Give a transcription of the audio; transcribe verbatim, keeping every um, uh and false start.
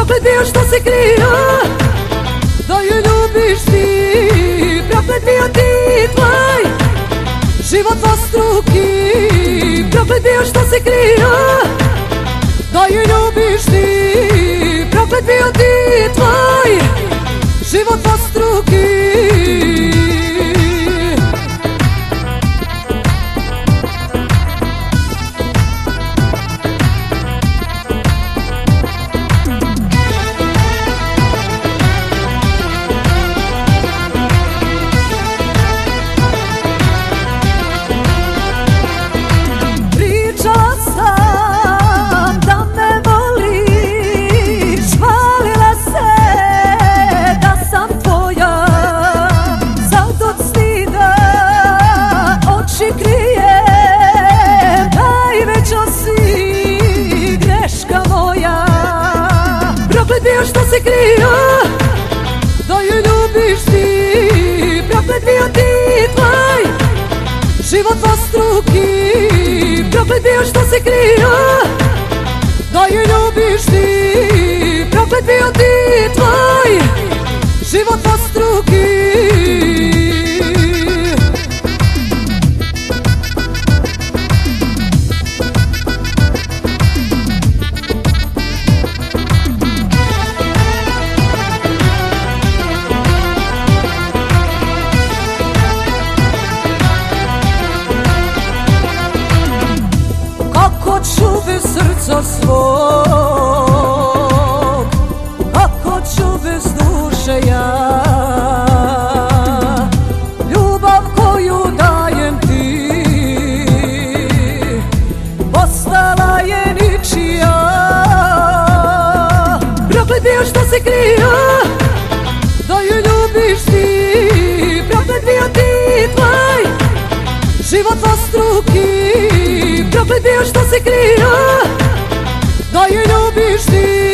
proklet bio što se krio, da ju ljubiš ti, proklet bio ti tvoj život dvostruki, proklet bio što se krio, da ju ljubiš ti, proklet bio ti tvoj život dvostruki. Proklet bio što se krio, da ju ljubiš ti, proklet bio ti tvoj život dvostruki, proklet bio što se krio, da ju ljubiš ti, proklet bio ti tvoj život dvostruki. Čuvaj srca svog, kako ću bez duše ja, ljubav koju dajem ti, postala je ničija. Proklet bio što se krio, da ju ljubiš ti, proklet bio ti tvoj život dvostruki, proklet bio što se krio, da ju ljubiš ti.